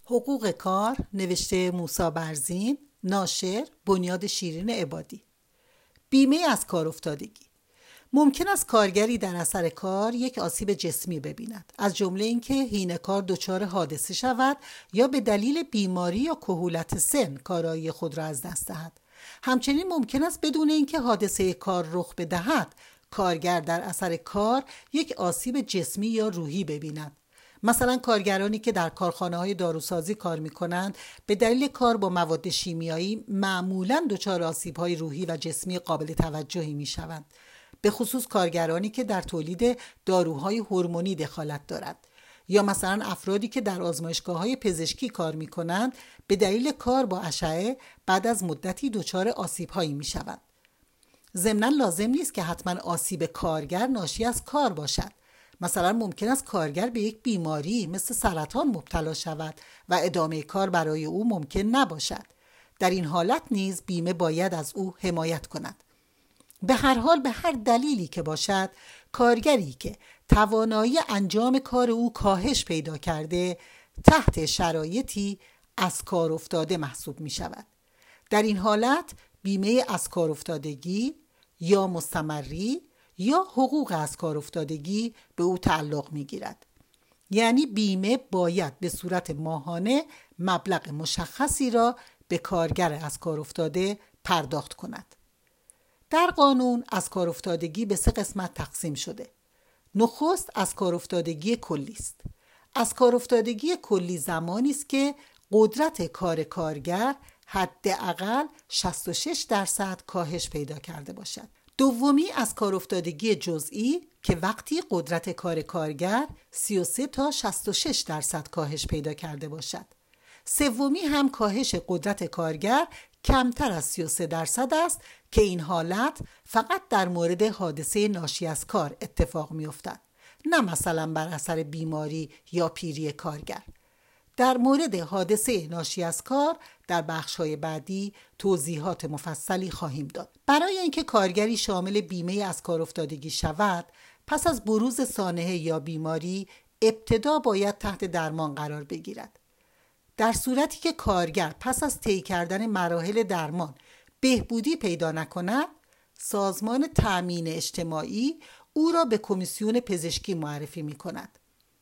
حقوق کار، نوشته موسی برزین، ناشر بنیاد شیرین عبادی. بیمه از کار افتادگی. ممکن است کارگری در اثر کار یک آسیب جسمی ببیند، از جمله اینکه حین کار دچار حادثه شود یا به دلیل بیماری یا کهولت سن کارایی خود را از دست دهد. همچنین ممکن است بدون اینکه حادثه کار رخ بدهد، کارگر در اثر کار یک آسیب جسمی یا روحی ببیند. مثلا کارگرانی که در کارخانه‌های داروسازی کار می‌کنند به دلیل کار با مواد شیمیایی معمولاً دچار آسیب‌های روحی و جسمی قابل توجهی می‌شوند، به خصوص کارگرانی که در تولید داروهای هورمونی دخالت دارند، یا مثلا افرادی که در آزمایشگاه‌های پزشکی کار می‌کنند به دلیل کار با اشعه بعد از مدتی دچار آسیب‌هایی می‌شوند. ضمناً لازم نیست که حتما آسیب کارگر ناشی از کار باشد. مثلا ممکن است کارگر به یک بیماری مثل سرطان مبتلا شود و ادامه کار برای او ممکن نباشد. در این حالت نیز بیمه باید از او حمایت کند. به هر حال به هر دلیلی که باشد، کارگری که توانایی انجام کار او کاهش پیدا کرده تحت شرایطی از کار افتاده محسوب می شود. در این حالت بیمه از کار افتادگی یا مستمری یا حقوق از کار افتادگی به او تعلق می گیرد. یعنی بیمه باید به صورت ماهانه مبلغ مشخصی را به کارگر از کار افتاده پرداخت کند. در قانون از کار افتادگی به 3 قسمت تقسیم شده. نخست از کار افتادگی کلی است. از کار افتادگی کلی زمانی است که قدرت کار کارگر حداقل 66% کاهش پیدا کرده باشد. دومی از کار افتادگی جزئی که وقتی قدرت کار کارگر 33 تا 66% کاهش پیدا کرده باشد. سومی هم کاهش قدرت کارگر کمتر از 33% است که این حالت فقط در مورد حادثه ناشی از کار اتفاق می افتد، نه مثلا بر اثر بیماری یا پیری کارگر. در مورد حادثه ناشی از کار در بخش‌های بعدی توضیحات مفصلی خواهیم داد. برای اینکه کارگری شامل بیمه از کار افتادگی شود، پس از بروز سانحه یا بیماری ابتدا باید تحت درمان قرار بگیرد. در صورتی که کارگر پس از طی کردن مراحل درمان بهبودی پیدا نکند، سازمان تأمین اجتماعی او را به کمیسیون پزشکی معرفی می‌کند.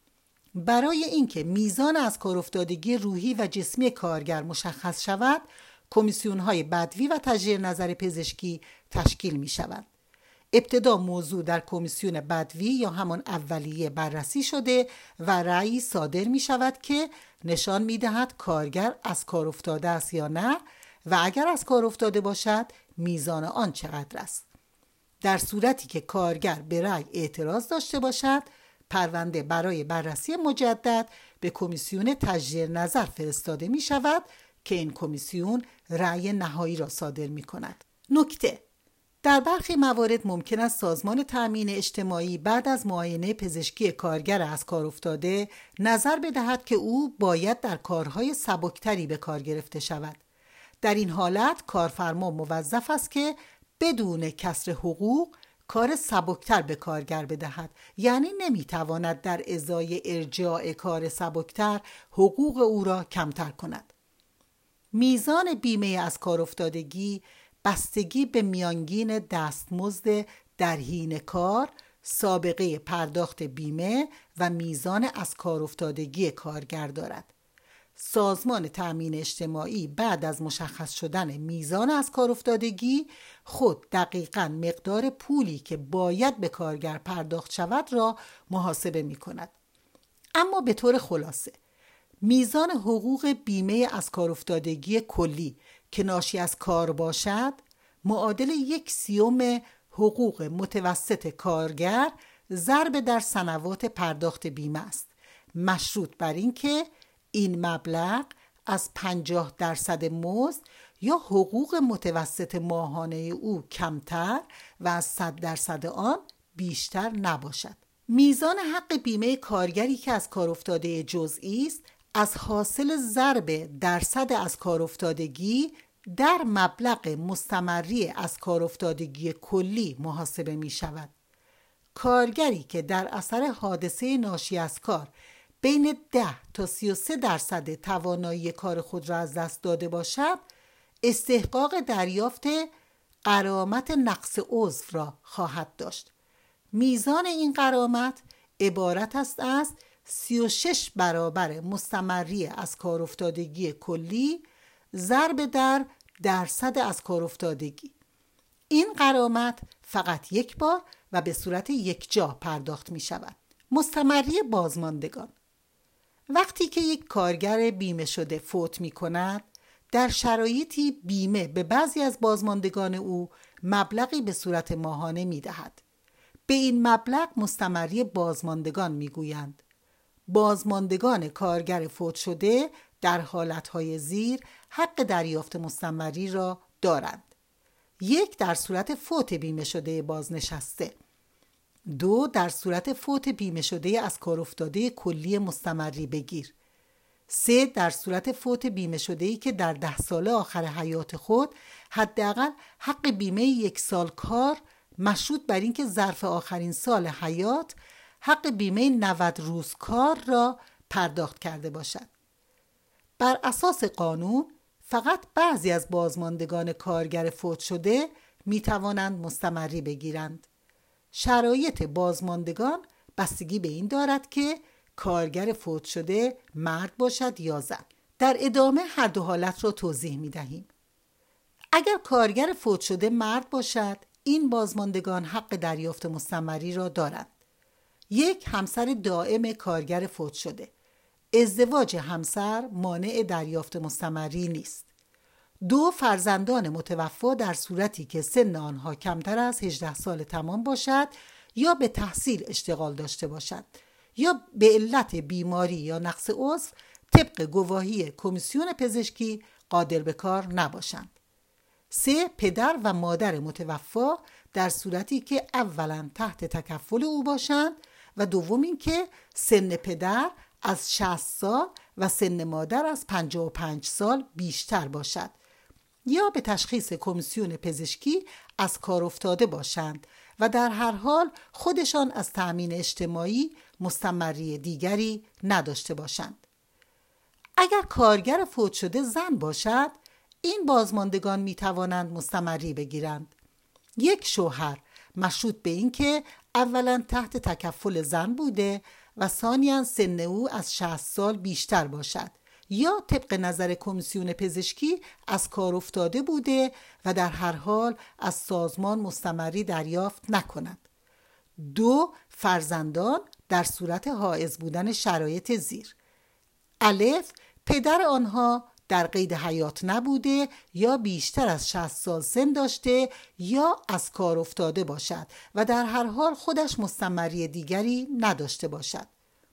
برای اینکه میزان از کار افتادگی روحی و جسمی کارگر مشخص شود، کمیسیون‌های بدوی و تجدید نظر پزشکی تشکیل می‌شوند. ابتدا موضوع در کمیسیون بدوی یا همان اولیه بررسی شده و رأی صادر می‌شود که نشان می‌دهد کارگر از کار افتاده است یا نه و اگر از کار افتاده باشد میزان آن چقدر است. در صورتی که کارگر به رأی اعتراض داشته باشد، پرونده برای بررسی مجدد به کمیسیون تجدید نظر فرستاده می شود که این کمیسیون رأی نهایی را صادر می کند. نکته: در برخی موارد ممکن است سازمان تأمین اجتماعی بعد از معاینه پزشکی کارگر از کار افتاده نظر بدهد که او باید در کارهای سبکتری به کار گرفته شود. در این حالت کارفرما موظف است که بدون کسر حقوق کار سبکتر به کارگر بدهد، یعنی نمیتواند در ازای ارجاع کار سبکتر حقوق او را کمتر کند. میزان بیمه از کار افتادگی بستگی به میانگین دستمزد در حین کار، سابقه پرداخت بیمه و میزان از کار افتادگی کارگر دارد. سازمان تأمین اجتماعی بعد از مشخص شدن میزان از کار افتادگی خود دقیقاً مقدار پولی که باید به کارگر پرداخت شود را محاسبه می کند. اما به طور خلاصه میزان حقوق بیمه از کار افتادگی کلی که ناشی از کار باشد معادل 1/30 حقوق متوسط کارگر ضرب در سنوات پرداخت بیمه است، مشروط بر این که این مبلغ از 50% مزد یا حقوق متوسط ماهانه او کمتر و از 100% آن بیشتر نباشد. میزان حق بیمه کارگری که از کار افتاده جزئی است از حاصل ضرب درصد از کار افتادگی در مبلغ مستمری از کار افتادگی کلی محاسبه می شود. کارگری که در اثر حادثه ناشی از کار بین 10 تا 33% توانایی کار خود را از دست داده باشد، استحقاق دریافت غرامت نقص عضو را خواهد داشت. میزان این غرامت عبارت است از 36 برابر مستمری از کار افتادگی کلی ضرب در درصد از کار افتادگی. این غرامت فقط یک بار و به صورت یکجا پرداخت می شود. مستمری بازماندگان: وقتی که یک کارگر بیمه شده فوت می کند، در شرایطی بیمه به بعضی از بازماندگان او مبلغی به صورت ماهانه می دهد. به این مبلغ مستمری بازماندگان می گویند. بازماندگان کارگر فوت شده در حالتهای زیر حق دریافت مستمری را دارند: 1 در صورت فوت بیمه شده بازنشسته، 2 در صورت فوت بیمه شده از کار افتاده کلی مستمری بگیر، 3 در صورت فوت بیمه شده‌ای که در 10 سال آخر حیات خود حداقل حق بیمه 1 سال کار مشروط بر اینکه ظرف آخرین سال حیات حق بیمه 90 روز کار را پرداخت کرده باشد. بر اساس قانون فقط بعضی از بازماندگان کارگر فوت شده می توانند مستمری بگیرند. شرایط بازماندگان بستگی به این دارد که کارگر فوت شده مرد باشد یا زن. در ادامه هر دو حالت را توضیح می دهیم. اگر کارگر فوت شده مرد باشد، این بازماندگان حق دریافت مستمری را دارند: 1 همسر دائم کارگر فوت شده. ازدواج همسر مانع دریافت مستمری نیست. 2 فرزندان متوفی در صورتی که سن آنها کمتر از 18 سال تمام باشد یا به تحصیل اشتغال داشته باشند یا به علت بیماری یا نقص عضو طبق گواهی کمیسیون پزشکی قادر به کار نباشند. 3 پدر و مادر متوفی در صورتی که اولا تحت تکفل او باشند و دوم این که سن پدر از 60 سال و سن مادر از 55 سال بیشتر باشد یا به تشخیص کمیسیون پزشکی از کار افتاده باشند و در هر حال خودشان از تأمین اجتماعی مستمری دیگری نداشته باشند. اگر کارگر فوت شده زن باشد، این بازماندگان می توانند مستمری بگیرند: 1 شوهر مشروط به این که اولا تحت تکفل زن بوده و ثانیاً سن او از 60 سال بیشتر باشد یا طبق نظر کمیسیون پزشکی از کار افتاده بوده و در هر حال از سازمان مستمری دریافت نکند. 2 فرزندان در صورت حائز بودن شرایط زیر: الف پدر آنها در قید حیات نبوده یا بیشتر از 60 سال سن داشته یا از کار افتاده باشد و در هر حال خودش مستمری دیگری نداشته باشد.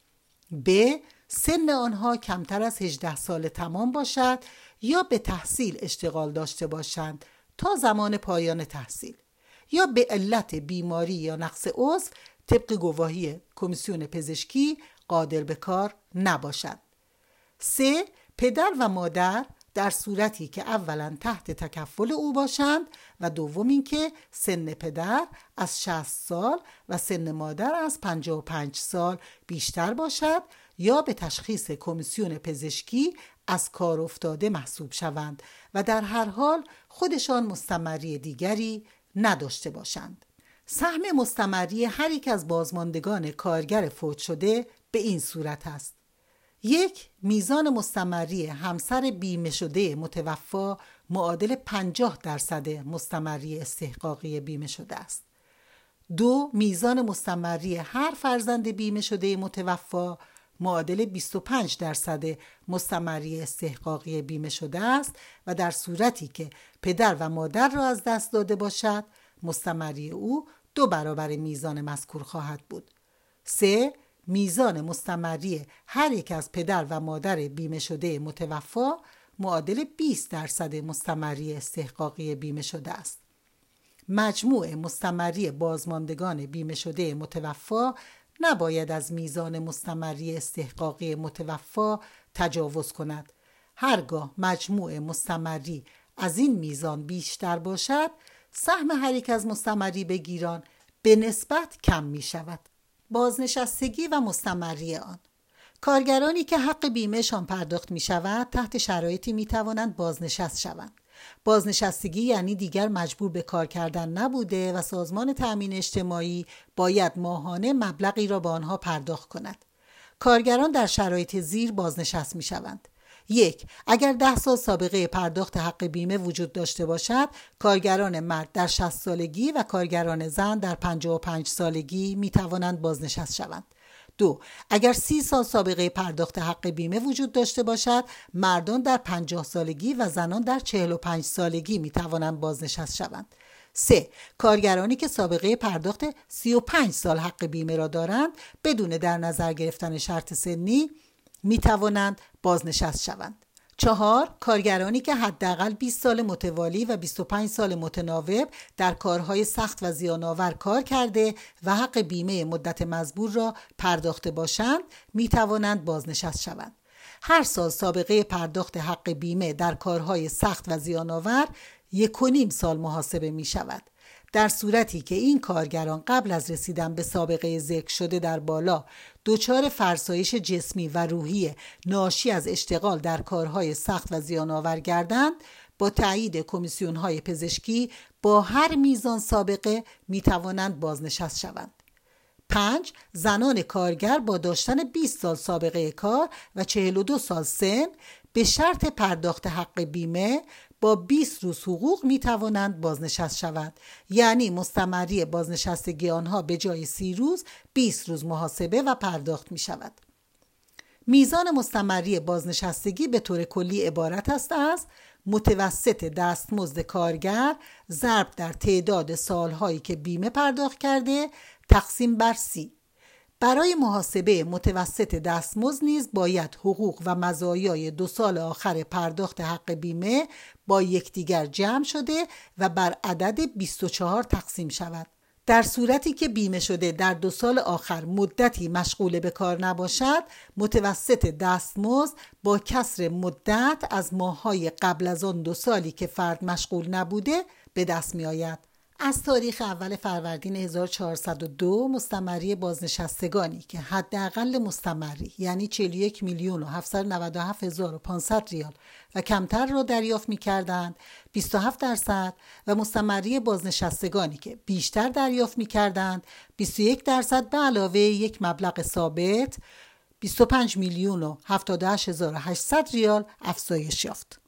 ب سن آنها کمتر از 18 سال تمام باشد یا به تحصیل اشتغال داشته باشند تا زمان پایان تحصیل یا به علت بیماری یا نقص عضو طبق گواهی کمیسیون پزشکی قادر به کار نباشد. 3 پدر و مادر در صورتی که اولا تحت تکفل او باشند و دوم این که سن پدر از 60 سال و سن مادر از 55 سال بیشتر باشد یا به تشخیص کمیسیون پزشکی از کار افتاده محسوب شوند و در هر حال خودشان مستمری دیگری نداشته باشند. سهم مستمری هر یک از بازماندگان کارگر فوت شده به این صورت است: 1 میزان مستمری همسر بیمه شده متوفی معادل 50% مستمری استحقاقی بیمه شده است. 2 میزان مستمری هر فرزند بیمه شده متوفی معادل 25% مستمری استحقاقی بیمه شده است و در صورتی که پدر و مادر را از دست داده باشد مستمری او 2 برابر میزان مذکور خواهد بود. 3 میزان مستمری هر یک از پدر و مادر بیمه شده متوفی معادل 20% مستمری استحقاقی بیمه شده است. مجموع مستمری بازماندگان بیمه شده متوفی نباید از میزان مستمری استحقاقی متوفی تجاوز کند. هرگاه مجموع مستمری از این میزان بیشتر باشد، سهم هر یک از مستمری بگیران به نسبت کم می شود. بازنشستگی و مستمری آن: کارگرانی که حق بیمهشان پرداخت می شود تحت شرایطی می توانند بازنشست شوند. بازنشستگی یعنی دیگر مجبور به کار کردن نبوده و سازمان تأمین اجتماعی باید ماهانه مبلغی را به آنها پرداخت کند. کارگران در شرایط زیر بازنشست می شوند. 1. اگر 10 سال سابقه پرداخت حق بیمه وجود داشته باشد، کارگران مرد در 60 سالگی و کارگران زن در 55 سالگی می توانند بازنشست شوند. 2. اگر 30 سال سابقه پرداخت حق بیمه وجود داشته باشد، مردان در 50 سالگی و زنان در 45 سالگی می توانند بازنشست شوند. 3. کارگرانی که سابقه پرداخت 35 سال حق بیمه را دارند بدون در نظر گرفتن شرط سنی می توانند بازنشست شوند. 4. کارگرانی که حداقل 20 سال متوالی و 25 سال متناوب در کارهای سخت و زیان‌آور کار کرده و حق بیمه مدت مزبور را پرداخته باشند می توانند بازنشست شوند. هر سال سابقه پرداخت حق بیمه در کارهای سخت و زیان‌آور 1.5 سال محاسبه می شود. در صورتی که این کارگران قبل از رسیدن به سابقه ذکر شده در بالا دچار فرسایش جسمی و روحی ناشی از اشتغال در کارهای سخت و زیان‌آور گردند، با تایید کمیسیون‌های پزشکی با هر میزان سابقه می توانند بازنشست شوند. 5. زنان کارگر با داشتن 20 سال سابقه کار و 42 سال سن به شرط پرداخت حق بیمه با 20 روز حقوق می توانند بازنشست شوند. یعنی مستمری بازنشستگی آنها به جای 30 روز 20 روز محاسبه و پرداخت می شود. میزان مستمری بازنشستگی به طور کلی عبارت است از متوسط دستمزد کارگر ضرب در تعداد سالهایی که بیمه پرداخت کرده تقسیم بر 30. برای محاسبه متوسط دستمزد نیز باید حقوق و مزایای 2 سال آخر پرداخت حق بیمه با یکدیگر جمع شده و بر عدد 24 تقسیم شود. در صورتی که بیمه شده در 2 سال آخر مدتی مشغول به کار نباشد، متوسط دستمزد با کسر مدت از ماه‌های قبل از آن 2 سالی که فرد مشغول نبوده به دست می آید. از تاریخ اول فروردین 1402 مستمری بازنشستگانی که حداقل مستمری یعنی 41,797,500 ریال و کمتر را دریافت می‌کردند 27% و مستمری بازنشستگانی که بیشتر دریافت می‌کردند 21% به علاوه یک مبلغ ثابت 25,078,800 ریال افزایش یافت.